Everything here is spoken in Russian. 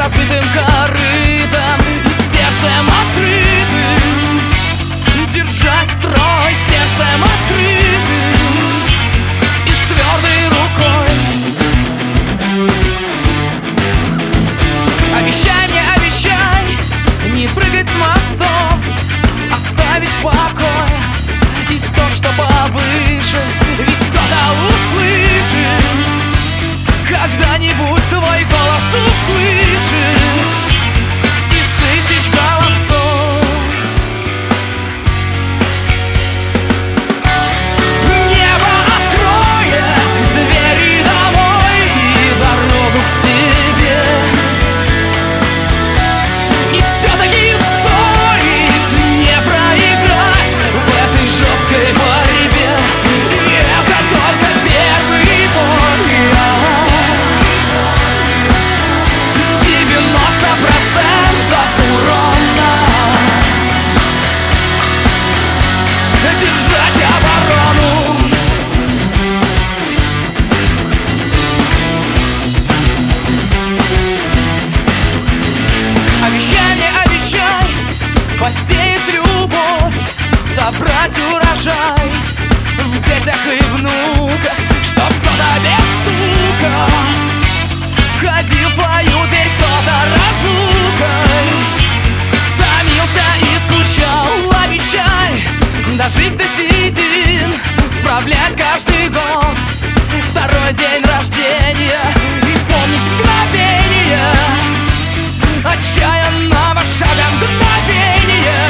разбитым корытом и сердцем открытым. Держать строй сердцем открытым и с твердой рукой. Обещай мне, обещай не прыгать с мостов, оставить в покое и то, что повыше. Ведь кто-то услышит, когда-нибудь твой голос услышит из тысяч голосов. Небо откроет двери домой и дорогу к себе. И все-таки стоит не проиграть в этой жесткой борьбе. И это только первый бой. 90% урона. Держать оборону. Обещай мне, обещай посеять любовь, собрать урожай в детях и внуках, чтоб кто-то без стука входил в твою дверь, кто-то разлукой томился и скучал. Обещай дожить до седин, справлять каждый год второй день рождения и помнить мгновение отчаянного шага, мгновение